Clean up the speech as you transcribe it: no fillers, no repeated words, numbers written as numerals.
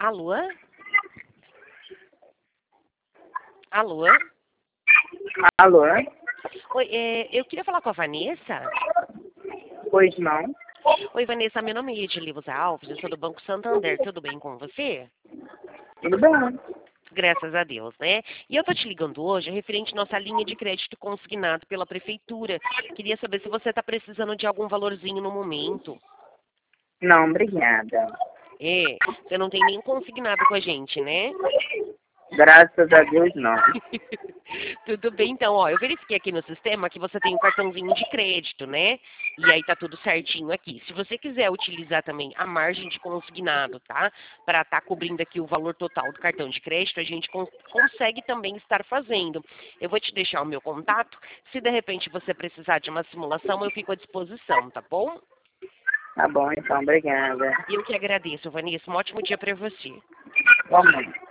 Alô? Alô? Alô? Oi, eu queria falar com a Vanessa. Pois não? Oi, Vanessa, meu nome é Ediliva Alves, eu sou do Banco Santander, tudo bem com você? Tudo bem. Graças a Deus, né? E eu tô te ligando hoje referente à nossa linha de crédito consignado pela Prefeitura. Queria saber se você está precisando de algum valorzinho no momento. Não, obrigada. Você não tem nem consignado com a gente, né? Graças a Deus, não. Tudo bem, então, ó, eu verifiquei aqui no sistema que você tem um cartãozinho de crédito, né? E aí tá tudo certinho aqui. Se você quiser utilizar também a margem de consignado, tá? Para estar cobrindo aqui o valor total do cartão de crédito, a gente consegue também estar fazendo. Eu vou te deixar o meu contato. Se de repente você precisar de uma simulação, eu fico à disposição, tá bom? Tá bom, então, obrigada. E eu que agradeço, Vanessa. Um ótimo dia para você. Vamos.